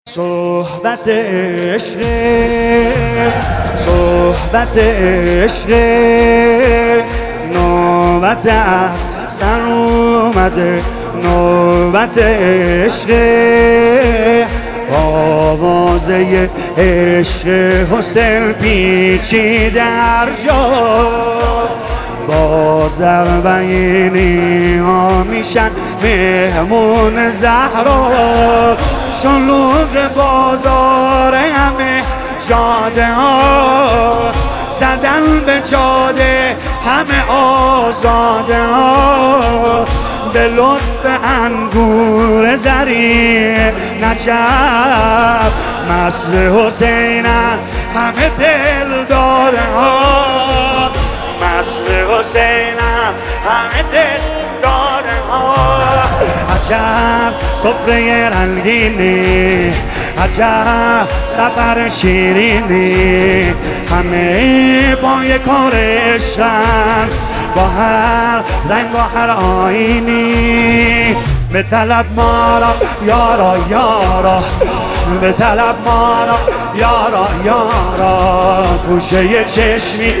صحبت عشق، صحبت عشق، نوبت سر اومده، نوبت عشق، آوازه عشق حسین پیچی در جا، باز اربعینی ها میشن مهمون زهرا، شلوغ بازار همه جاده ها، زدن به جاده همه آزاده ها، به لطف انگور زری نجف، مست حسینن همه دل داده ها، مست حسینن همه دل داده ها. عجب سفره رنگینی، عجب سفر شیرینی، همه پای کار عشقن، با هر رنگ و هر آینی، به طلب ما را یارا یارا، به طلب ما را یارا یارا، گوشه چشمی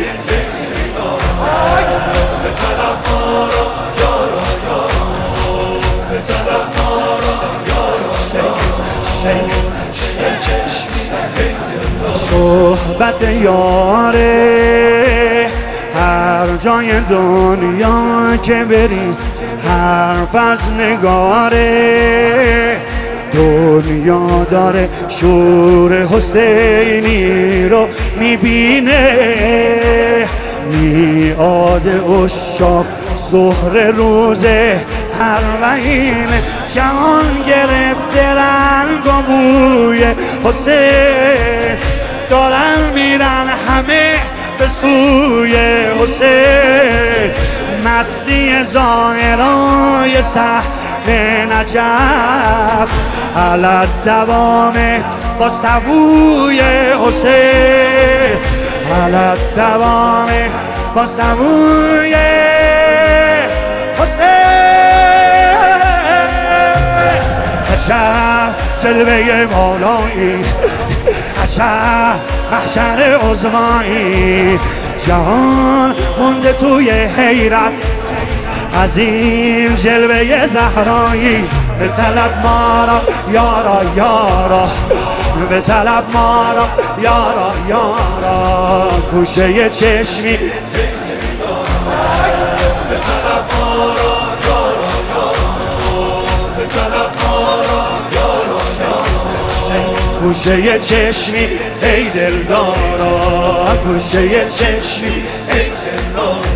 به طلب ما را یارا یارا، به طلب ما را یارا چشمی، صحبت یاره هر جای دنیا که بری، حرف از نگاره، دنیا داره شور حسینی رو میبینه، میعاد اشاق ظهر روز اربعین، جهان گرفته رنگ و بوی حسین، دارن میرن همه به سوی حسین، مستی ظاهرای صحن نجف، علت دوامه با سبوی حسین، علت دوامه با سبوی حسین. عجب جلوه مولایی، عجب محشر عظمایی، جهان مونده توی حیرت از این جلوه زهرایی، به طلب ما را یارا یارا، به طلب ما را یارا یارا، گوشه چشمی به طلب ما را یارا یارا، به طلب ما را یارا یارا، گوشه چشمی ای دلدارا، گوشه چشمی ای دلدارا.